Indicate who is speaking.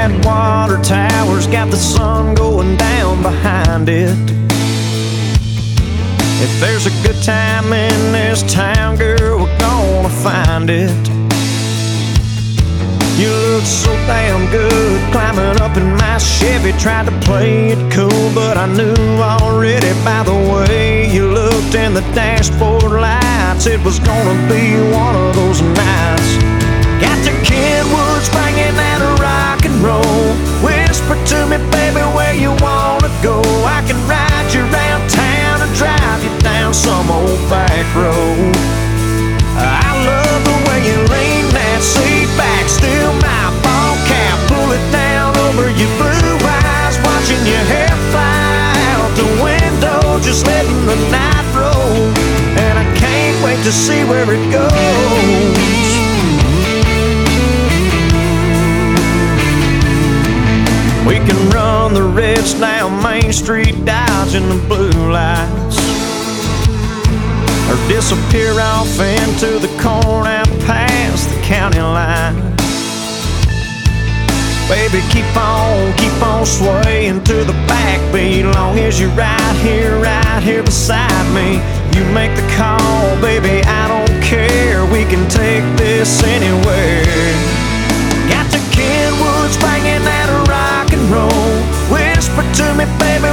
Speaker 1: that water tower's got the sun going down behind it. If there's a good time in this town, girl, we're gonna find it. You look so damn good climbing up in my Chevy. Tried to play it cool, but I knew already by the way you looked in the dashboard lights it was gonna be one of those nights. Got the Kenwoods banging that rock and roll. Whisper to me, baby, where you wanna go. I can ride you around town and drive you down some old back road. I love the way you lean that seat back, steal my ball cap, pull it down over your blue eyes, watching your hair fly out the window, just letting the night roll. And I can't wait to see where it goes. We can run the reds down Main Street, dodging the blue lights, or disappear off into the corn out past the county line. Baby, keep on swaying to the backbeat, long as you're right here beside me. You make the call, baby, I don't care. We can take this anywhere. Got the Kenwoods banging that rock and roll. Whisper to me, baby,